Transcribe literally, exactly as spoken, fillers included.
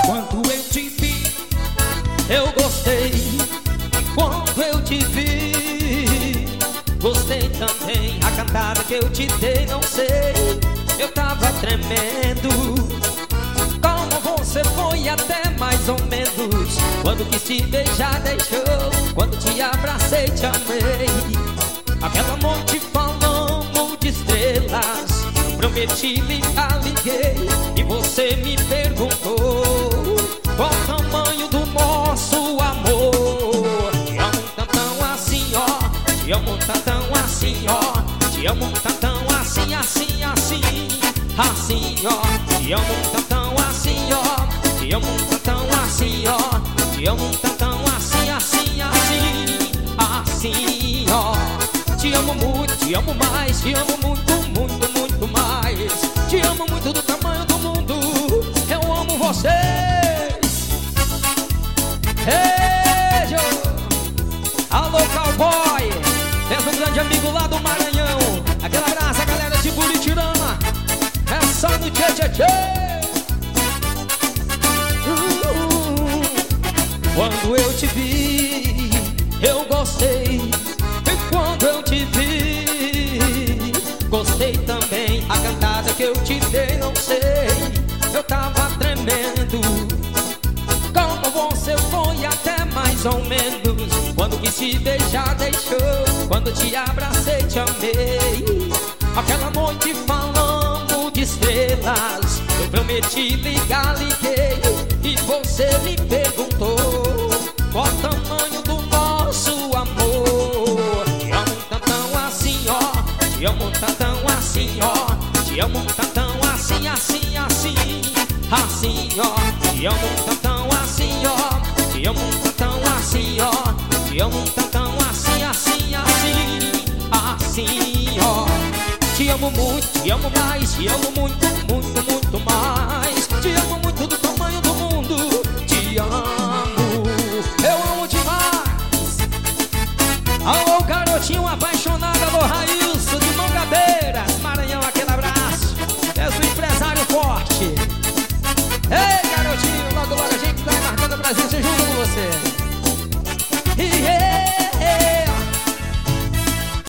Quando eu te vi, eu gostei. Quando eu te vi, gostei também. A cantada que eu te dei, não sei, eu tava tremendo. Como você foi até mais ou menos. Quando quis te beijar, deixou. Quando te abracei, te amei. Aquela noite falamos de estrelas. Prometi, ligar, liguei. E você me perguntou qual o tamanho do nosso amor. Te amo tantão assim, ó. Te amo tantão assim, ó. Te amo tantão assim, assim, assim. Assim, ó. Te amo tantão assim, ó. Te amo tantão assim, ó. Te amo tantão assim, assim, assim. Assim, ó. Te amo muito, te amo mais. Te amo muito, muito, muito mais. Te amo muito do tamanho do mundo. Eu amo vocês. Beijo. Alô, cowboy. Temos um grande amigo lá do Maranhão. Aquela graça, galera de Buritirama. É só no tchê tchê tchê. uh, Quando eu te vi, eu gostei. E quando eu te vi, gostei também. A cantada que eu te dei, não sei, eu tava tremendo. Como você foi até mais ou menos. Quando quis te beijar, deixou. Quando te abracei, te amei. Aquela noite falamos de estrelas. Eu prometi, ligar, liguei. E você me perguntou qual o tamanho do nosso amor. Te amo tantão assim, ó. Te amo tantão assim, ó. Te amo tantão assim, assim, assim. Assim, ó. Te amo tantão assim, ó. Te amo tantão assim, ó. Te amo tantão assim, assim, assim. Assim, ó. Te amo muito, te amo mais. Te amo muito, muito, muito mais. Te amo muito do